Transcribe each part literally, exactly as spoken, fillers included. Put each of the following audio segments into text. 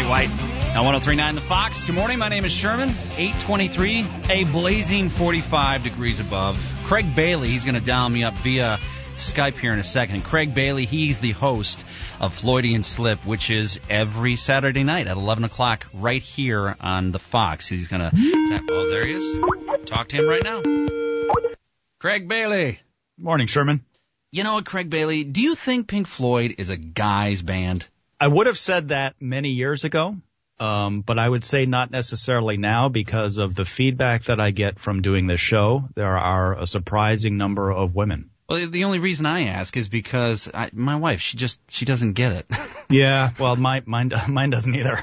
White. Now one oh three point nine The Fox. Good morning. My name is Sherman. eight twenty-three, a blazing forty-five degrees above. Craig Bailey, he's going to dial me up via Skype here in a second. Craig Bailey, he's the host of Floydian Slip, which is every Saturday night at eleven o'clock right here on The Fox. He's going to... Oh, there he is. Talk to him right now. Craig Bailey. Morning, Sherman. You know what, Craig Bailey, do you think Pink Floyd is a guy's band? I would have said that many years ago, um, but I would say not necessarily now because of the feedback that I get from doing this show. There are a surprising number of women. Well, the only reason I ask is because I, my wife, she just, she doesn't get it. Yeah, well, my, mine, mine doesn't either.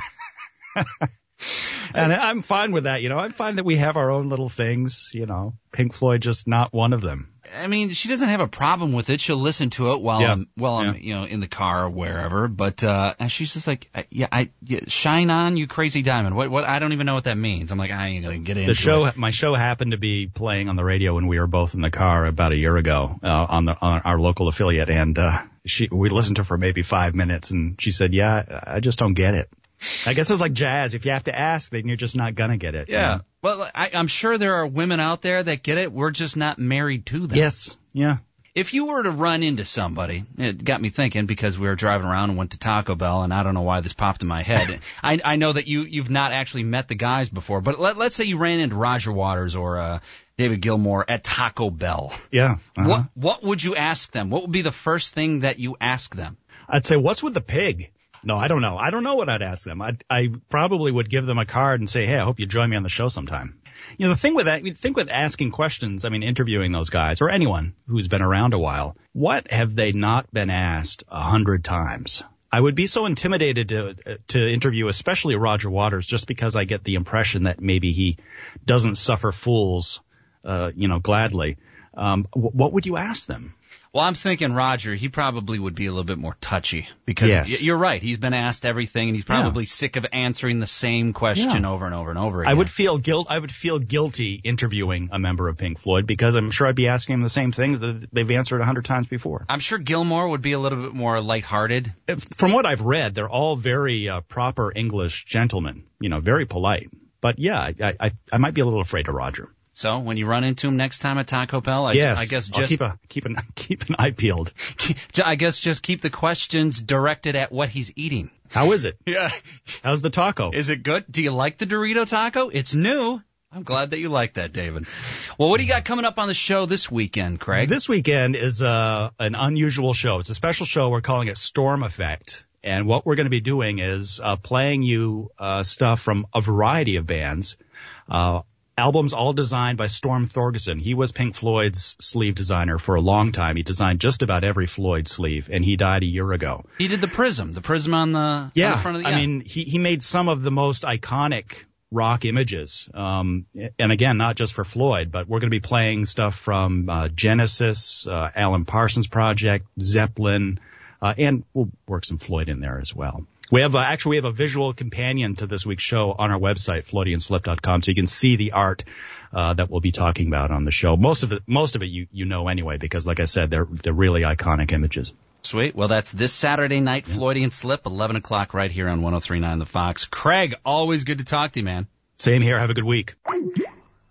And I'm fine with that, you know. I find that we have our own little things, you know. Pink Floyd just not one of them. I mean, she doesn't have a problem with it. She'll listen to it while yeah. I'm, while I'm, yeah. you know, in the car or wherever. But uh, and she's just like, yeah, I yeah, shine on, you crazy diamond. What? What? I don't even know what that means. I'm like, I ain't gonna get into the show. it. My show happened to be playing on the radio when we were both in the car about a year ago uh, on the on our local affiliate, and uh, she we listened to her for maybe five minutes, and she said, "Yeah, I just don't get it." I guess it's like jazz. If you have to ask, then you're just not going to get it. Yeah. You know? Well, I, I'm sure there are women out there that get it. We're just not married to them. Yes. Yeah. If you were to run into somebody, it got me thinking because we were driving around and went to Taco Bell, and I don't know why this popped in my head. I, I know that you, you've not actually met the guys before, but let, let's say you ran into Roger Waters or uh, David Gilmour at Taco Bell. Yeah. Uh-huh. What What would you ask them? What would be the first thing that you ask them? I'd say, what's with the pig? No, I don't know. I don't know what I'd ask them. I I probably would give them a card and say, hey, I hope you join me on the show sometime. You know, the thing with that, you think with asking questions, I mean, interviewing those guys or anyone who's been around a while, what have they not been asked a hundred times? I would be so intimidated to to interview, especially Roger Waters, just because I get the impression that maybe he doesn't suffer fools, uh, you know, gladly. Um, w- what would you ask them? Well, I'm thinking Roger, he probably would be a little bit more touchy because yes. you're right. He's been asked everything, and he's probably yeah. sick of answering the same question yeah. over and over and over again. I would feel guilt. I would feel guilty interviewing a member of Pink Floyd because I'm sure I'd be asking them the same things that they've answered a hundred times before. I'm sure Gilmour would be a little bit more lighthearted. From what I've read, they're all very uh, proper English gentlemen, you know, very polite. But yeah, I, I, I might be a little afraid of Roger. So when you run into him next time at Taco Bell, I, yes, I guess just I'll keep a keep an keep an eye peeled. I guess just keep the questions directed at what he's eating. How is it? Yeah. How's the taco? Is it good? Do you like the Dorito taco? It's new. I'm glad that you like that, David. Well, what do you got coming up on the show this weekend, Craig? This weekend is uh, an unusual show. It's a special show. We're calling it Storm Effect. And what we're going to be doing is uh, playing you uh, stuff from a variety of bands. Uh Albums all designed by Storm Thorgerson. He was Pink Floyd's sleeve designer for a long time. He designed just about every Floyd sleeve, and he died a year ago. He did the prism, the prism on the, yeah, on the front of the... Yeah, I mean, he, he made some of the most iconic rock images. Um, and again, not just for Floyd, but we're going to be playing stuff from uh, Genesis, uh, Alan Parsons Project, Zeppelin, uh, and we'll work some Floyd in there as well. We have uh, actually we have a visual companion to this week's show on our website, floydian slip dot com, so you can see the art uh, that we'll be talking about on the show. Most of it, most of it, you you know anyway, because like I said, they're they're really iconic images. Sweet. Well, that's this Saturday night, yeah. Floydian Slip, eleven o'clock right here on one oh three point nine The Fox. Craig, always good to talk to you, man. Same here. Have a good week.